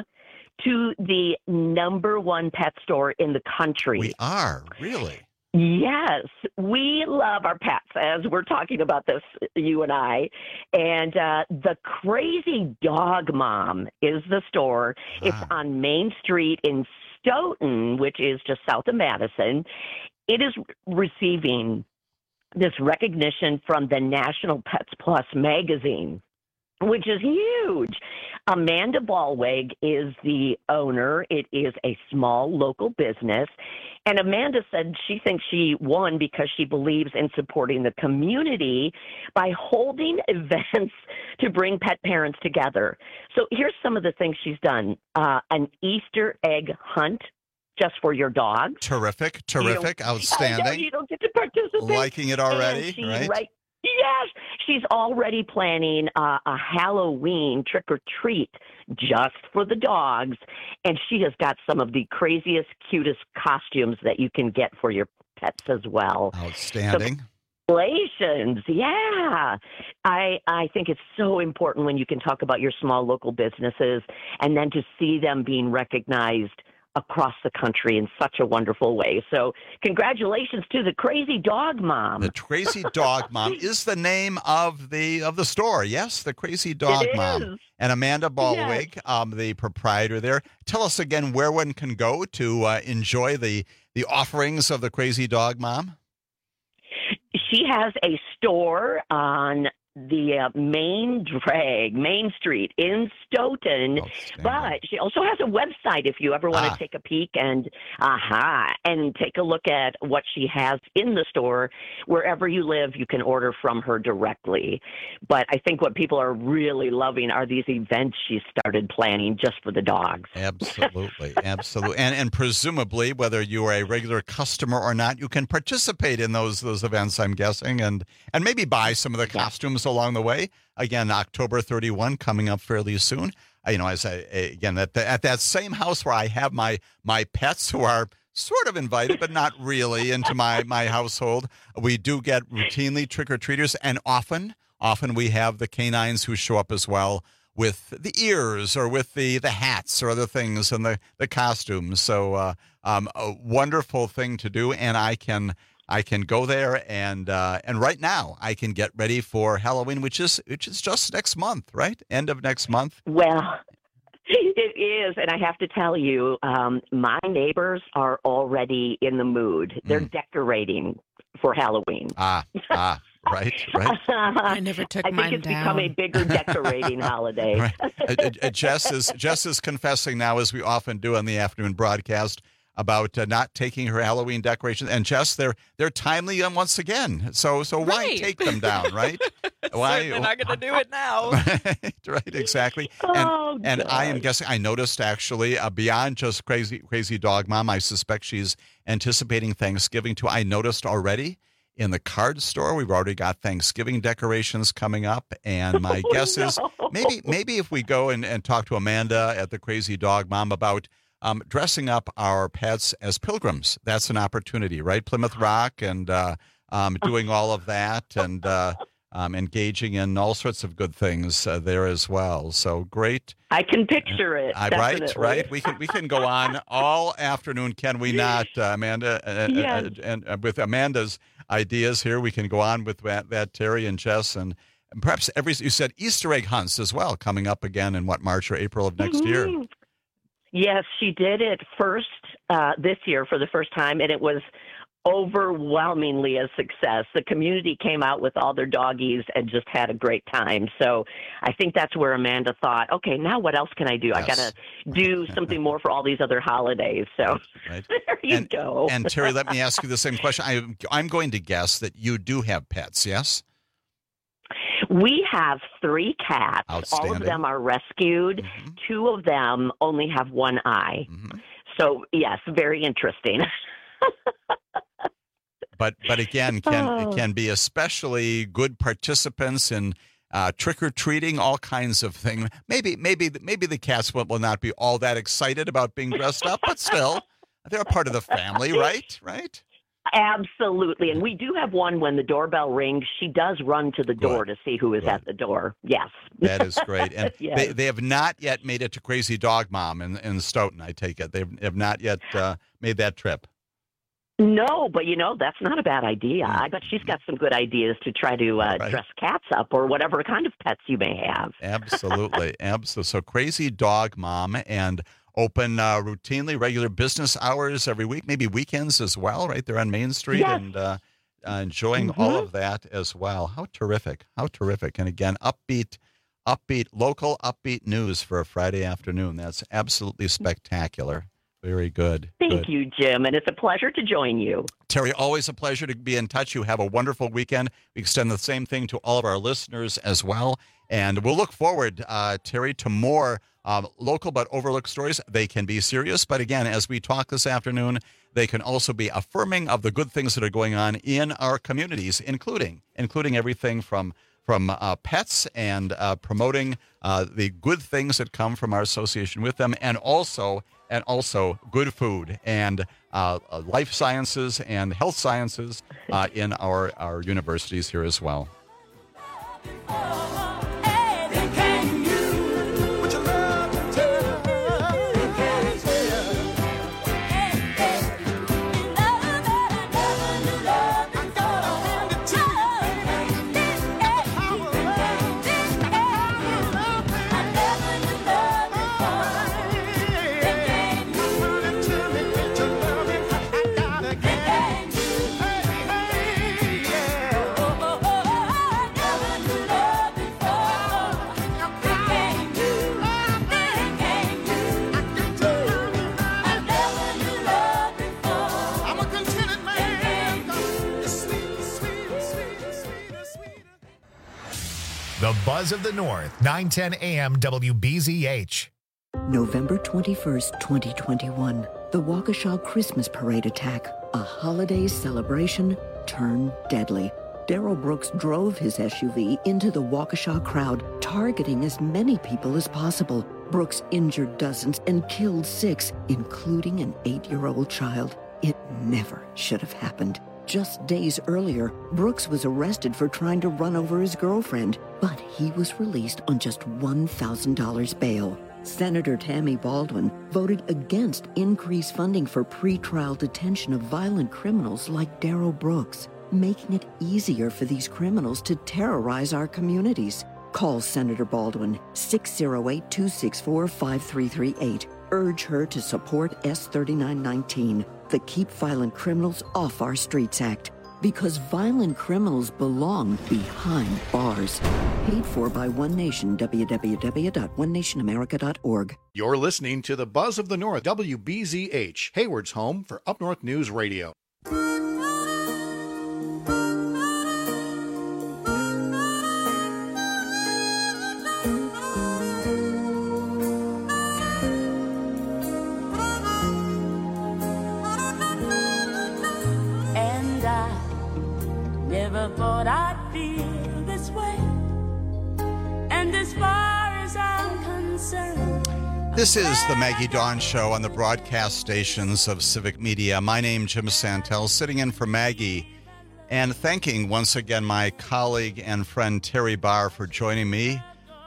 S6: to the number one pet store in the country.
S5: We are, really?
S6: Yes, we love our pets, as we're talking about this, you and I. And uh, the Crazy Dog Mom is the store. It's on Main Street in Stoughton, which is just south of Madison. It is receiving this recognition from the National Pets Plus magazine, which is huge. Amanda Ballweg is the owner. It is a small local business. And Amanda said she thinks she won because she believes in supporting the community by holding events to bring pet parents together. So here's some of the things she's done. Uh, an Easter egg hunt just for your dog.
S5: Terrific,
S6: You don't-
S5: terrific,
S6: I know
S5: outstanding.
S6: you don't get to participate.
S5: Liking it already,
S6: And she
S5: right?
S6: right- Yes, she's already planning uh, a Halloween trick or treat just for the dogs, and she has got some of the craziest, cutest costumes that you can get for your pets as well.
S5: Outstanding.
S6: So, Congratulations. Yeah. I I think it's so important when you can talk about your small local businesses and then to see them being recognized across the country in such a wonderful way. So congratulations to the Crazy Dog Mom.
S5: The Crazy Dog Mom is the name of the of the store. Yes, the Crazy Dog
S6: It
S5: Mom.
S6: is.
S5: And Amanda Ballweg, um, the proprietor there. Tell us again where one can go to uh, enjoy the the offerings of the Crazy Dog Mom?
S6: She has a store on the uh, main drag, Main Street in Stoughton, but she also has a website if you ever want to
S5: Ah.
S6: take a peek and aha, and take a look at what she has in the store. Wherever you live, you can order from her directly. But I think what people are really loving are these events she started planning just for the dogs.
S5: Absolutely, absolutely, and and presumably, whether you are a regular customer or not, you can participate in those those events. I'm guessing, and and maybe buy some of the costumes along the way. Again, October thirty-first coming up fairly soon. Uh, You know, as I again at the, at that same house where I have my my pets who are sort of invited, but not really into my my household. We do get routinely trick or treaters, and often often we have the canines who show up as well, with the ears or with the, the hats or other things and the, the costumes. So uh, um, a wonderful thing to do, and I can I can go there and uh, and right now I can get ready for Halloween, which is which is just next month, right? End of next month.
S6: Well, it is, and I have to tell you, um, my neighbors are already in the mood. They're decorating for Halloween.
S5: Ah, ah, right, right.
S6: I
S7: never took
S6: I think
S7: mine
S6: it's become a
S7: down.
S6: bigger decorating holiday.
S5: Right. Uh, uh, uh, Jess is Jess is confessing now, as we often do on the afternoon broadcast, about uh, not taking her Halloween decorations. And Jess, they're they're timely um, once again. So so why
S7: Right.
S5: take them down, right? Why?
S7: Certainly not going to do it now.
S5: right, right, exactly. And
S7: Oh,
S5: and I am
S7: God.
S5: guessing. I noticed actually uh, beyond just crazy crazy dog mom. I suspect she's anticipating Thanksgiving too. I noticed already. In the card store, we've already got Thanksgiving decorations coming up, and my
S6: Oh,
S5: guess is
S6: no.
S5: maybe maybe if we go and, and talk to Amanda at the Crazy Dog Mom about um, dressing up our pets as pilgrims. That's an opportunity, right? Plymouth Rock and uh, um, doing all of that and uh, um, engaging in all sorts of good things uh, there as well. So great.
S6: I can picture it.
S5: Uh, right,
S6: definitely.
S5: right. We can we can go on all afternoon, can we not, uh, Amanda? Uh,
S6: Yes.
S5: uh, and uh, with Amanda's ideas here, we can go on with that, that Terry and Jess, and, and perhaps every you said Easter egg hunts as well coming up again in what, March or April of next year.
S6: Mhm. Yes, she did it first uh, this year for the first time, and it was overwhelmingly a success. The community came out with all their doggies and just had a great time. So I think that's where Amanda thought, okay, now what else can I do? I got to do something more for all these other holidays. So
S5: Right.
S6: there you
S5: and,
S6: go.
S5: and Terry, let me ask you the same question. I, I'm going to guess that you do have pets, yes?
S6: We have three cats. All of
S5: Outstanding.
S6: them are rescued. Two of them only have one eye. So, yes, very interesting.
S5: But but again, can
S6: Oh.
S5: can be especially good participants in uh, trick or treating, all kinds of things. Maybe maybe maybe the cats will, will not be all that excited about being dressed up, but still, they're a part of the family, right? Right.
S6: Absolutely. And we do have one when the doorbell rings, she does run to the door to see who is at the door. Yes.
S5: That is great. And
S6: Yes.
S5: they, they have not yet made it to Crazy Dog Mom in, in Stoughton, I take it. They have not yet uh, made that trip.
S6: No, but you know, that's not a bad idea. I bet she's got some good ideas to try to uh,
S5: Right.
S6: dress cats up or whatever kind of pets you may have.
S5: Absolutely. Absolutely. So Crazy Dog Mom, and open uh, routinely, regular business hours every week, maybe weekends as well, right there on Main Street,
S6: Yes.
S5: and uh, uh, enjoying all
S6: Mhm.
S5: of that as well. How terrific. How terrific. And again, upbeat, upbeat, local upbeat news for a Friday afternoon. That's absolutely spectacular. Very good.
S6: Thank
S5: good.
S6: you, Jim, and it's a pleasure to join you.
S5: Terry, always a pleasure to be in touch. You have a wonderful weekend. We extend the same thing to all of our listeners as well. And we'll look forward, uh, Terry, to more um, local but overlooked stories. They can be serious, but again, as we talk this afternoon, they can also be affirming of the good things that are going on in our communities, including including everything from from uh, pets and uh, promoting uh, the good things that come from our association with them, and also and also good food and uh, uh, life sciences and health sciences uh, in our, our universities here as well.
S1: The Buzz of the North, nine ten a.m. W B Z H.
S7: November twenty-first, twenty twenty-one. The Waukesha Christmas Parade attack. A holiday celebration turned deadly. Darrell Brooks drove his S U V into the Waukesha crowd, targeting as many people as possible. Brooks injured dozens and killed six, including an eight-year-old child. It never should have happened. Just days earlier, Brooks was arrested for trying to run over his girlfriend, but he was released on just one thousand dollars bail. Senator Tammy Baldwin voted against increased funding for pretrial detention of violent criminals like Darrell Brooks, making it easier for these criminals to terrorize our communities. Call Senator Baldwin, six oh eight, two six four, five three three eight. Urge her to support S thirty-nine nineteen, the Keep Violent Criminals Off Our Streets Act. Because violent criminals belong behind bars. Paid for by One Nation, w w w dot one nation america dot org.
S8: You're listening to the Buzz of the North, W B Z H, Hayward's home for Up North News Radio.
S4: Never thought I'd feel this way, and as far as I'm concerned.
S5: This is the Maggie Dawn Show on the broadcast stations of Civic Media. My name is Jim Santel, sitting in for Maggie, and thanking once again my colleague and friend Terry Barr for joining me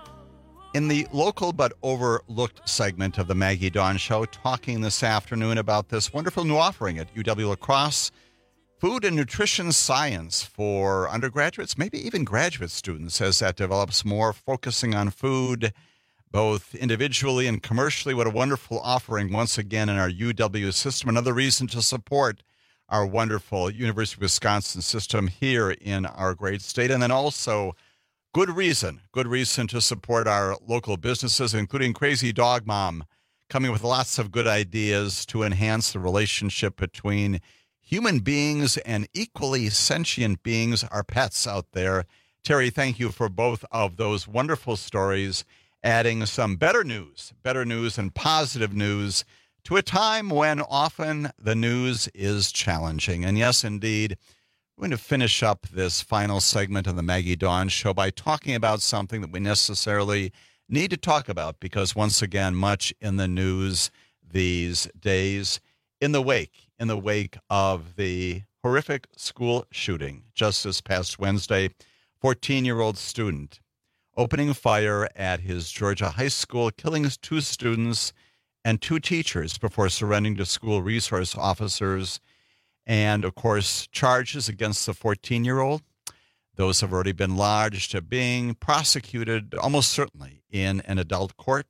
S5: in the local but overlooked segment of the Maggie Dawn Show, talking this afternoon about this wonderful new offering at U W-La Crosse, Food and Nutrition Science for undergraduates, maybe even graduate students, as that develops more, focusing on food, both individually and commercially. What a wonderful offering once again in our U W system. Another reason to support our wonderful University of Wisconsin system here in our great state. And then also good reason, good reason to support our local businesses, including Crazy Dog Mom, coming with lots of good ideas to enhance the relationship between human beings and equally sentient beings, our pets out there. Terry, thank you for both of those wonderful stories, adding some better news, better news and positive news to a time when often the news is challenging. And yes, indeed, we're going to finish up this final segment of the Maggie Dawn Show by talking about something that we necessarily need to talk about, because once again, much in the news these days, in the wake in the wake of the horrific school shooting just this past Wednesday, fourteen-year-old student opening fire at his Georgia high school, killing two students and two teachers before surrendering to school resource officers. And, of course, charges against the fourteen-year-old. Those have already been lodged, being prosecuted almost certainly in an adult court.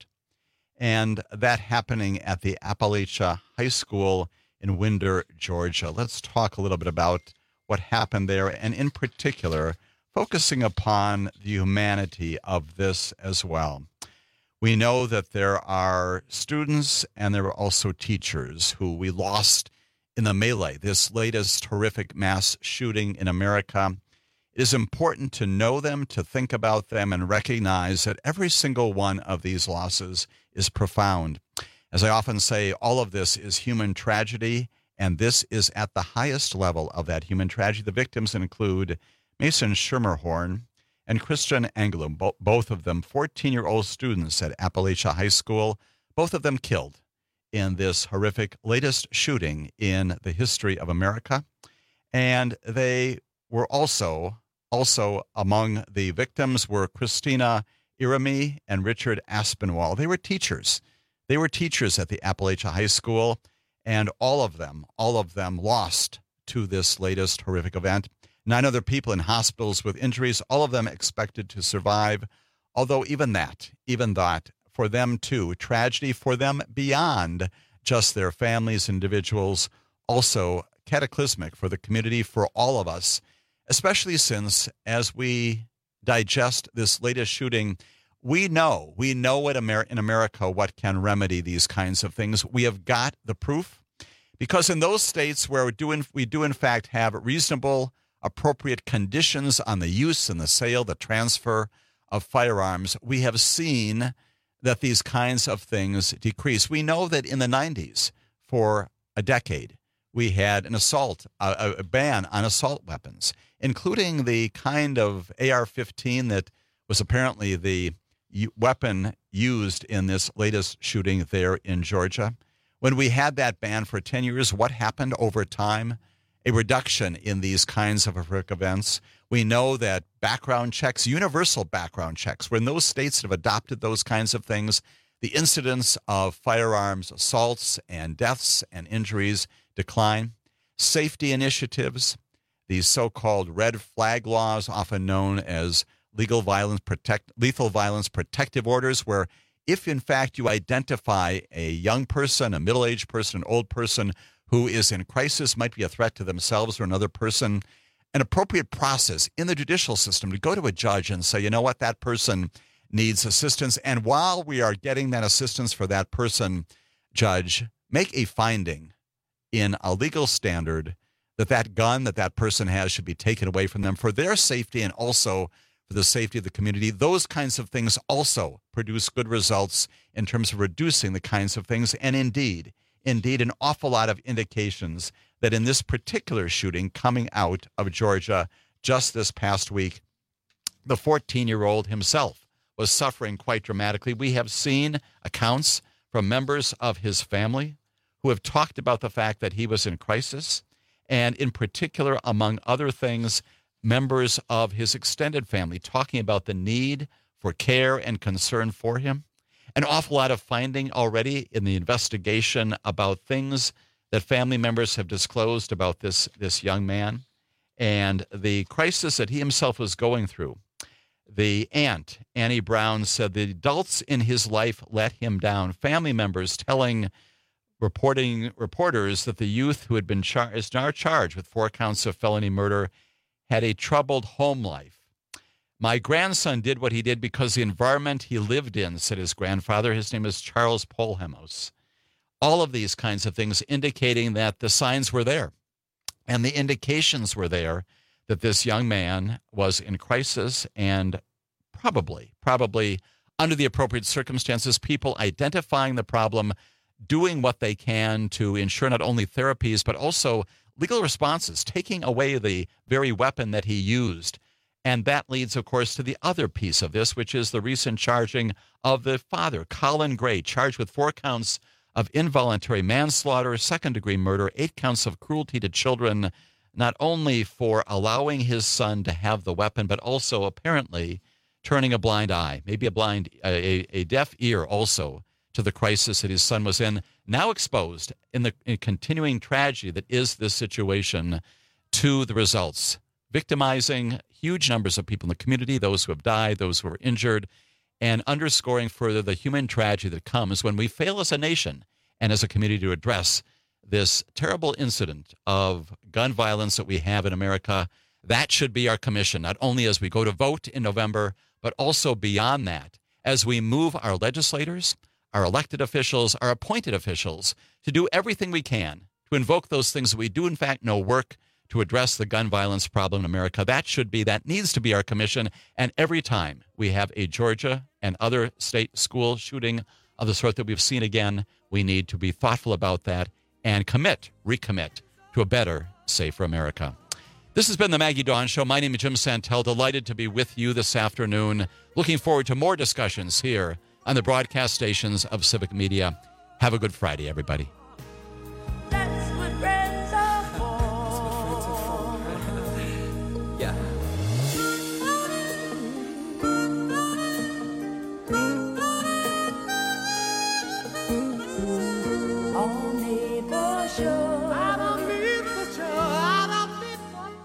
S5: And that happening at the Appalachia High School in Winder, Georgia. Let's talk a little bit about what happened there, and in particular, focusing upon the humanity of this as well. We know that there are students and there are also teachers who we lost in the melee, this latest horrific mass shooting in America. It is important to know them, to think about them, and recognize that every single one of these losses is profound. As I often say, all of this is human tragedy, and this is at the highest level of that human tragedy. The victims include Mason Schermerhorn and Christian Engelum, bo- both of them fourteen-year-old students at Appalachia High School, both of them killed in this horrific latest shooting in the history of America. And they were also, also among the victims were Christina Irami and Richard Aspinwall. They were teachers. They were teachers at the Appalachia High School, and all of them, all of them lost to this latest horrific event. Nine other people in hospitals with injuries, all of them expected to survive, although even that, even that, for them too, tragedy for them beyond just their families, individuals, also cataclysmic for the community, for all of us, especially since as we digest this latest shooting, We know, we know in America what can remedy these kinds of things. We have got the proof, because in those states where we do, in, we do in fact have reasonable, appropriate conditions on the use and the sale, the transfer of firearms, we have seen that these kinds of things decrease. We know that in the nineties, for a decade, we had an assault, a, a ban on assault weapons, including the kind of A R fifteen that was apparently the u- weapon used in this latest shooting there in Georgia. When we had that ban for ten years, what happened over time? A reduction in these kinds of horrific events. We know that background checks, universal background checks, when those states that have adopted those kinds of things, the incidence of firearms assaults and deaths and injuries decline. Safety initiatives, these so-called red flag laws, often known as legal violence protect, lethal violence protective orders, where if in fact you identify a young person, a middle-aged person, an old person who is in crisis, might be a threat to themselves or another person, an appropriate process in the judicial system to go to a judge and say, you know what, that person needs assistance. And while we are getting that assistance for that person, judge, make a finding in a legal standard that that gun that that person has should be taken away from them for their safety and also for the safety of the community. Those kinds of things also produce good results in terms of reducing the kinds of things. And indeed, indeed, an awful lot of indications that in this particular shooting coming out of Georgia just this past week, the fourteen-year-old himself was suffering quite dramatically. We have seen accounts from members of his family who have talked about the fact that he was in crisis, and in particular, among other things, members of his extended family talking about the need for care and concern for him. An awful lot of finding already in the investigation about things that family members have disclosed about this, this young man and the crisis that he himself was going through. The aunt, Annie Brown, said the adults in his life let him down. Family members telling reporting reporters that the youth who had been char- is now charged with four counts of felony murder had a troubled home life. My grandson did what he did because the environment he lived in, said his grandfather. His name is Charles Polhemos. All of these kinds of things indicating that the signs were there and the indications were there that this young man was in crisis, and probably, probably under the appropriate circumstances, people identifying the problem, doing what they can to ensure not only therapies, but also legal responses, taking away the very weapon that he used. And that leads, of course, to the other piece of this, which is the recent charging of the father, Colin Gray, charged with four counts of involuntary manslaughter, second-degree murder, eight counts of cruelty to children, not only for allowing his son to have the weapon, but also apparently turning a blind eye, maybe a blind, a, a deaf ear also to the crisis that his son was in, now exposed in the in continuing tragedy that is this situation to the results, victimizing huge numbers of people in the community, those who have died, those who are injured, and underscoring further the human tragedy that comes when we fail as a nation and as a community to address this terrible incident of gun violence that we have in America. That should be our commission, not only as we go to vote in November, but also beyond that, as we move our legislators, our elected officials, our appointed officials, to do everything we can to invoke those things that we do in fact know work to address the gun violence problem in America. That should be, that needs to be our commission. And every time we have a Georgia and other state school shooting of the sort that we've seen again, we need to be thoughtful about that and commit, recommit to a better, safer America. This has been the Maggie Dawn Show. My name is Jim Santel. Delighted to be with you this afternoon. Looking forward to more discussions here on the broadcast stations of Civic Media. Have a good Friday, everybody.
S4: That's what friends are for.
S25: Yeah.
S4: On Maple Shore. I don't need the shore. I don't need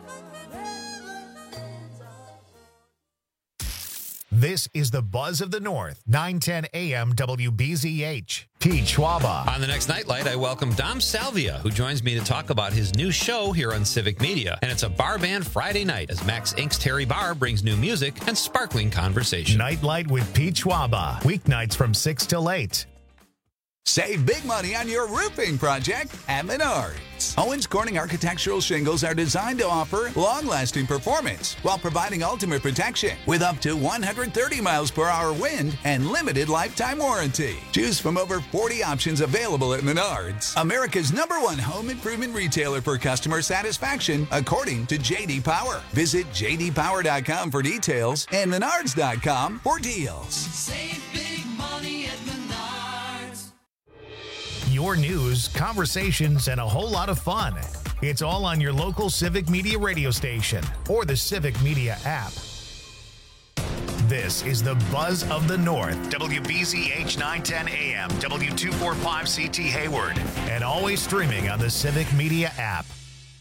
S1: This is the Buzz of the North, nine ten A M W B Z H. Pete Schwaba.
S3: On the next Nightlight, I welcome Dom Salvia, who joins me to talk about his new show here on Civic Media. And it's a bar band Friday night as Max Incorporated's Terry Barr brings new music and sparkling conversation.
S1: Nightlight with Pete Schwaba. Weeknights from six till eight.
S2: Save big money on your roofing project at Menards. Owens Corning architectural shingles are designed to offer long-lasting performance while providing ultimate protection with up to one hundred thirty miles per hour wind and limited lifetime warranty. Choose from over forty options available at Menards, America's number one home improvement retailer for customer satisfaction, according to J D Power. Visit j d power dot com for details and menards dot com for deals.
S9: Save big money at Menards.
S1: Your news, conversations, and a whole lot of fun. It's all on your local Civic Media radio station or the Civic Media app. This is the Buzz of the North, W B Z H nine ten A M, W two forty-five C T Hayward, and always streaming on the Civic Media app.